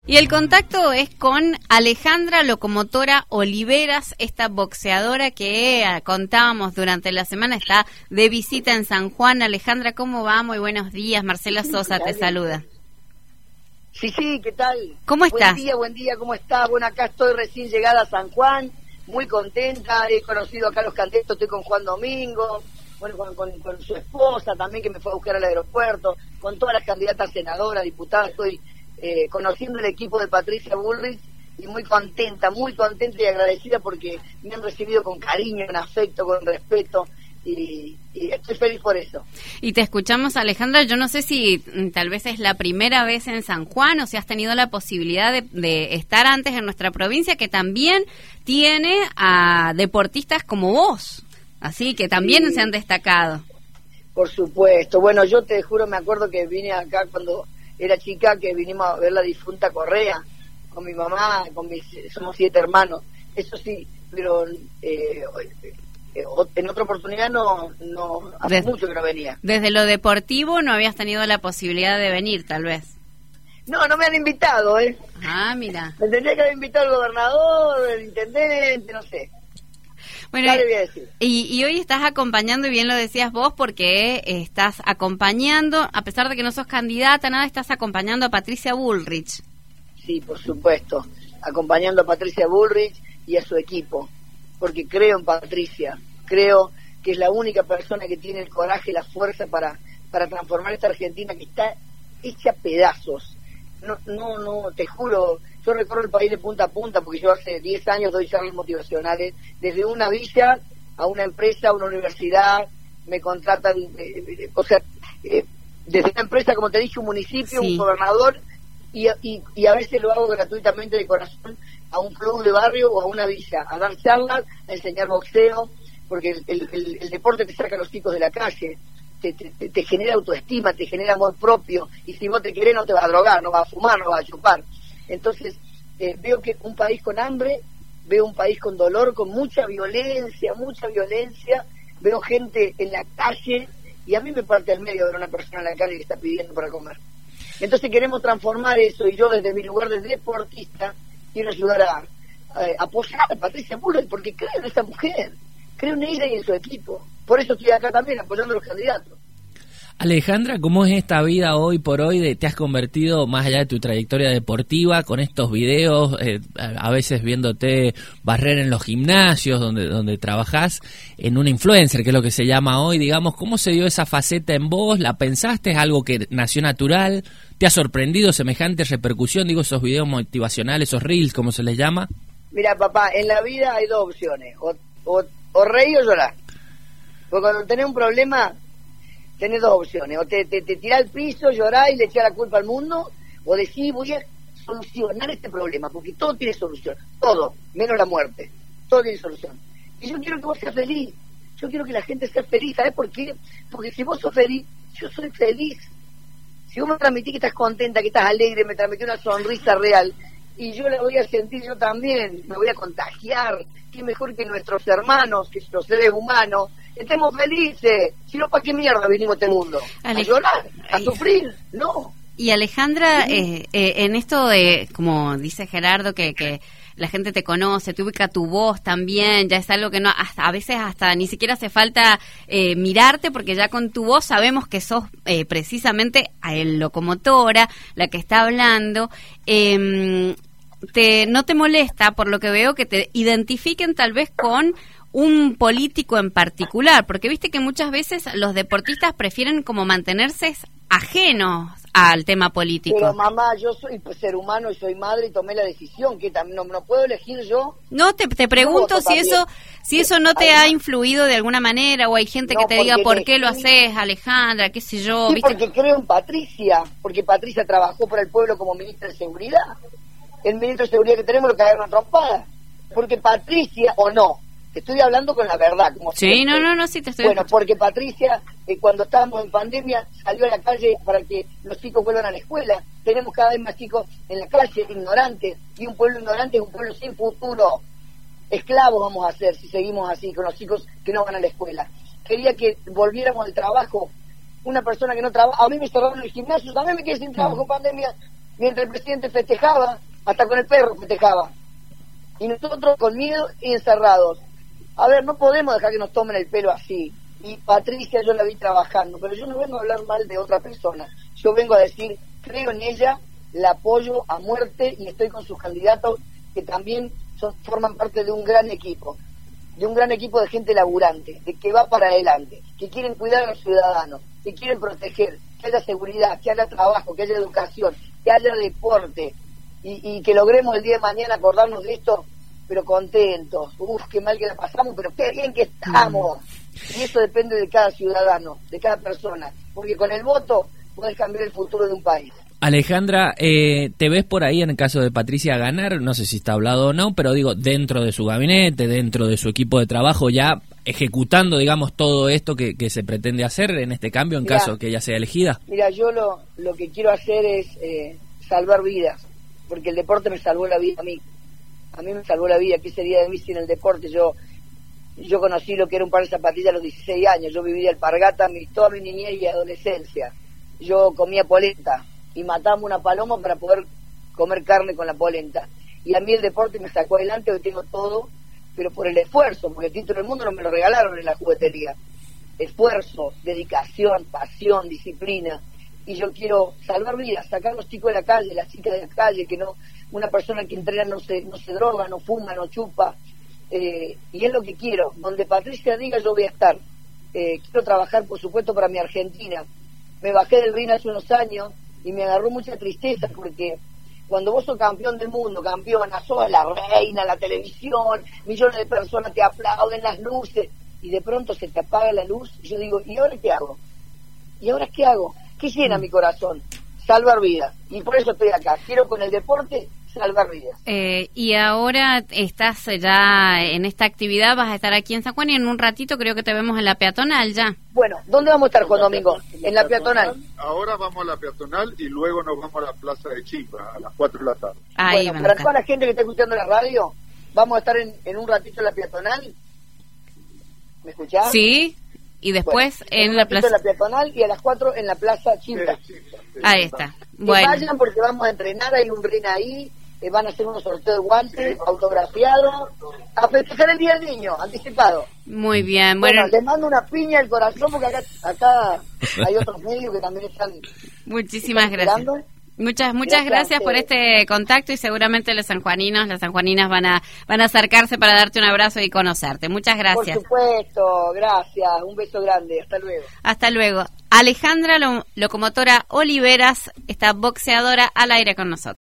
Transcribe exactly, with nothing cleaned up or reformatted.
Y el contacto es con Alejandra Locomotora Oliveras, esta boxeadora que eh, contábamos durante la semana, está de visita en San Juan. Alejandra, ¿cómo va? Muy buenos días. Marcela Sosa te saluda. Sí, sí, ¿qué tal? ¿Cómo estás? Buen día, buen día, ¿cómo estás? Bueno, acá estoy recién llegada a San Juan, muy contenta, he conocido acá a los candidatos, estoy con Juan Domingo, bueno, con, con, con su esposa también, que me fue a buscar al aeropuerto, con todas las candidatas senadoras, diputadas, estoy eh, conociendo el equipo de Patricia Bullrich y muy contenta, muy contenta y agradecida porque me han recibido con cariño, con afecto, con respeto. Y, y estoy feliz por eso. Y te escuchamos, Alejandra. Yo no sé si mm, tal vez es la primera vez en San Juan o si has tenido la posibilidad de, de estar antes en nuestra provincia, que también tiene a deportistas como vos, así que también sí se han destacado. Por supuesto. Bueno, yo te juro, me acuerdo que vine acá cuando era chica, que vinimos a ver la difunta Correa con mi mamá, con mis, somos siete hermanos. Eso sí, pero eh, en otra oportunidad no, no hace desde, mucho que no venía. Desde lo deportivo no habías tenido la posibilidad de venir, tal vez. No, no me han invitado, ¿eh? Ah, mira. Me tendría que haber invitado el gobernador, el intendente, no sé. Bueno, ya le voy a decir. Y, y hoy estás acompañando, y bien lo decías vos, porque estás acompañando, a pesar de que no sos candidata, nada, estás acompañando a Patricia Bullrich. Sí, por supuesto, acompañando a Patricia Bullrich y a su equipo, porque creo en Patricia, creo que es la única persona que tiene el coraje y la fuerza para, para transformar esta Argentina que está hecha a pedazos. No, no, no, te juro, yo recorro el país de punta a punta porque yo hace diez años doy charlas motivacionales, desde una villa a una empresa, a una universidad, me contratan, eh, eh, o sea, eh, desde una empresa, como te dije, un municipio, sí, un gobernador, y, y, y a veces lo hago gratuitamente de corazón, a un club de barrio o a una villa, a dar charlas, a enseñar boxeo, porque el, el, el, el deporte te saca a los chicos de la calle, te, te, te genera autoestima, te genera amor propio, y si vos te querés no te vas a drogar, no vas a fumar, no vas a chupar. Entonces, eh, veo que un país con hambre, veo un país con dolor, con mucha violencia, mucha violencia, veo gente en la calle, y a mí me parte al medio ver una persona en la calle que está pidiendo para comer. Entonces queremos transformar eso, y yo desde mi lugar de deportista quiero ayudar a, a, a apoyar a Patricia Bullrich, porque creo en esta mujer, creo en ella y en su equipo. Por eso estoy acá también apoyando a los candidatos. Alejandra, ¿cómo es esta vida hoy por hoy? De, te has convertido, más allá de tu trayectoria deportiva, con estos videos, eh, a veces viéndote barrer en los gimnasios donde donde trabajás, en una influencer, que es lo que se llama hoy, digamos. ¿Cómo se dio esa faceta en vos? ¿La pensaste? ¿Es algo que nació natural? ¿Te ha sorprendido semejante repercusión? Digo, esos videos motivacionales, esos reels, como se les llama. Mira, papá, en la vida hay dos opciones, o, o, o reír o llorar. Porque cuando tenés un problema, tenés dos opciones, o te, te, te tirás al piso, llorás y le echás la culpa al mundo, o decís, voy a solucionar este problema, porque todo tiene solución, todo, menos la muerte, todo tiene solución. Y yo quiero que vos seas feliz, yo quiero que la gente sea feliz, ¿sabés por qué? Porque si vos sos feliz, yo soy feliz. Si vos me transmitís que estás contenta, que estás alegre, me transmitís una sonrisa real, y yo la voy a sentir yo también, me voy a contagiar, qué mejor que nuestros hermanos, que los seres humanos, estemos felices, si no, ¿para qué mierda vinimos a este mundo? Ale... ¿A llorar? ¿A sufrir? No. Y Alejandra, eh, eh, en esto de, como dice Gerardo, que, que la gente te conoce, te ubica tu voz también, ya es algo que no, hasta a veces hasta ni siquiera hace falta eh, mirarte, porque ya con tu voz sabemos que sos eh, precisamente el locomotora, la que está hablando. Eh, te, ¿No te molesta, por lo que veo, que te identifiquen tal vez con un político en particular? Porque viste que muchas veces los deportistas prefieren como mantenerse ajenos al tema político. Pero mamá, yo soy ser humano y soy madre y tomé la decisión, que también no, no puedo elegir yo. No, te, te pregunto si eso si eso no te ha influido de alguna manera, o hay gente no, que te diga por qué lo haces, Alejandra, qué sé yo. Sí, ¿viste? Porque creo en Patricia, porque Patricia trabajó por el pueblo como ministra de Seguridad. El ministro de Seguridad que tenemos lo cagaron a trompada. Porque Patricia, o no, estoy hablando con la verdad. Como sí, siempre. no, no, no, sí te estoy Bueno, escuchando. Porque Patricia, eh, cuando estábamos en pandemia, salió a la calle para que los chicos vuelvan a la escuela. Tenemos cada vez más chicos en la calle, ignorantes, y un pueblo ignorante es un pueblo sin futuro. Esclavos vamos a ser si seguimos así, con los chicos que no van a la escuela. Quería que volviéramos al trabajo. Una persona que no trabaja, a mí me cerraron el gimnasio, también me quedé sin trabajo en pandemia. mientras el presidente festejaba, hasta con el perro festejaba. Y nosotros con miedo y encerrados. A ver, no podemos dejar que nos tomen el pelo así. Y Patricia yo la vi trabajando, pero yo no vengo a hablar mal de otra persona. Yo vengo a decir, creo en ella, la apoyo a muerte y estoy con sus candidatos que también son, forman parte de un gran equipo, de un gran equipo de gente laburante, de que va para adelante, que quieren cuidar a los ciudadanos, que quieren proteger, que haya seguridad, que haya trabajo, que haya educación, que haya deporte y, y que logremos el día de mañana acordarnos de esto, pero contentos. Uf, qué mal que la pasamos, pero qué bien que estamos. Y eso depende de cada ciudadano, de cada persona, porque con el voto podés cambiar el futuro de un país. Alejandra, eh, ¿te ves por ahí en el caso de Patricia ganar? No sé si está hablado o no, pero digo, dentro de su gabinete, dentro de su equipo de trabajo, ya ejecutando, digamos, todo esto que, que se pretende hacer en este cambio en mirá, caso que ella sea elegida. Mira, yo lo, lo que quiero hacer es eh, salvar vidas, porque el deporte me salvó la vida a mí. A mí me salvó la vida. ¿Qué sería de mí sin el deporte? Yo yo conocí lo que era un par de zapatillas a los dieciséis años. Yo viví alpargata mi, toda mi niñez y adolescencia. Yo comía polenta y matábamos una paloma para poder comer carne con la polenta. Y a mí el deporte me sacó adelante, hoy tengo todo, pero por el esfuerzo, porque el título del mundo no me lo regalaron en la juguetería. Esfuerzo, dedicación, pasión, disciplina. Y yo quiero salvar vidas, sacar a los chicos de la calle, las chicas de la calle, que no, una persona que entrena no se, no se droga, no fuma, no chupa. Eh, y es lo que quiero. Donde Patricia diga, yo voy a estar. Eh, quiero trabajar, por supuesto, para mi Argentina. Me bajé del ring hace unos años y me agarró mucha tristeza, porque cuando vos sos campeón del mundo, campeona, sos la reina, la televisión, millones de personas te aplauden, las luces, y de pronto se te apaga la luz, y yo digo, ¿y ahora qué hago? ¿Y ahora qué hago? ¿Qué llena mi corazón? Salvar vidas. Y por eso estoy acá. Quiero con el deporte salvar vidas. Eh, y ahora estás ya en esta actividad, vas a estar aquí en San Juan y en un ratito creo que te vemos en la peatonal ya. Bueno, ¿dónde vamos a estar, Juan Domingo? En la peatonal. Ahora vamos a la peatonal y luego nos vamos a la plaza de Chimba a las cuatro de la tarde. Ahí bueno, para toda la gente que está escuchando la radio, vamos a estar en, en un ratito en la peatonal. ¿Me escuchás? Sí. Y después bueno, en la plaza... en la peatonal y a las cuatro en la plaza Chimba. Sí, sí, sí, ahí está. Que bueno. vayan porque vamos a entrenar, hay un ring ahí, eh, van a hacer unos sorteos de guantes, autografiados, a festejar el Día del Niño, anticipado. Muy bien, bueno. bueno les mando una piña al corazón porque acá, acá hay otros medios que también están... Muchísimas están gracias. esperando. Muchas muchas gracias, gracias por este contacto y seguramente los sanjuaninos, las sanjuaninas van a van a acercarse para darte un abrazo y conocerte. Muchas gracias. Por supuesto, gracias. Un beso grande. Hasta luego. Hasta luego. Alejandra Locomotora Oliveras, esta boxeadora al aire con nosotros.